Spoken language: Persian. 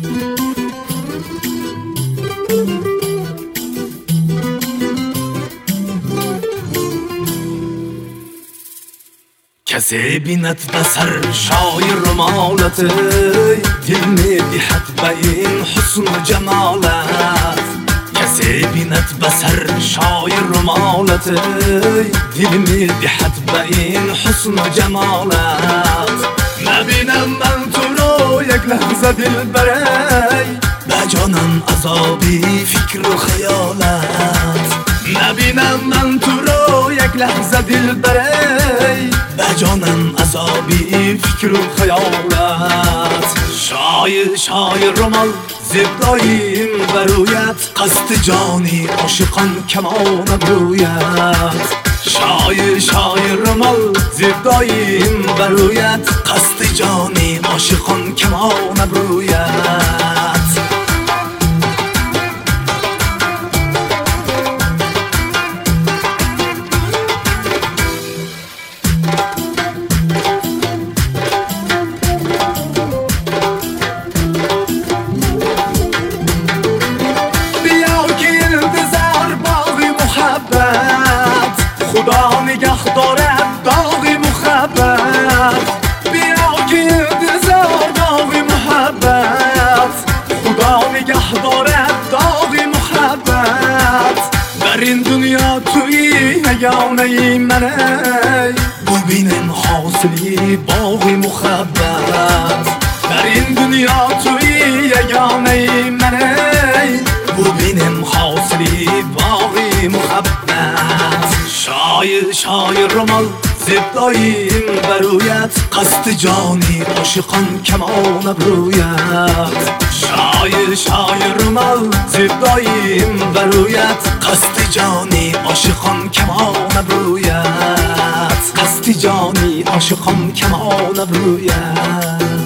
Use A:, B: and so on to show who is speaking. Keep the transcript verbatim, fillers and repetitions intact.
A: کسی بیند بسر شایر رمالت دل می دهد به این حسن و جمالت کسی بیند بسر شایر رمالت دل می دهد به این حسن و جمالت نبینم من تو رو یک لحظه دل بری به جانم عذابی فکر و خیالت نبینم من تو رو یک لحظه دل بری به جانم عذابی فکر و خیالت شایر شایر رمال زیباییم برویت قصد جانی عاشقان کمان برویت شایر شایر رمال زیباییم برویت قصد جانی عاشقان کمان برویت خدا نگه دارد داغ محبت بیا که انتظار داغ محبت خدا نگه دارد داغ محبت در این دنیا توی یگانه منی ببینم حاصلی باغ محبت در این دنیا توی یگانه منی ببینم حاصلی باغ محبت شایر شایر رمال زیباییم برویت قصد جانی عاشقان کمان برویت شایر شایر رمال زیباییم برویت قصد جانی عاشقان کمان برویت قصد جانی عاشقان کمان برویت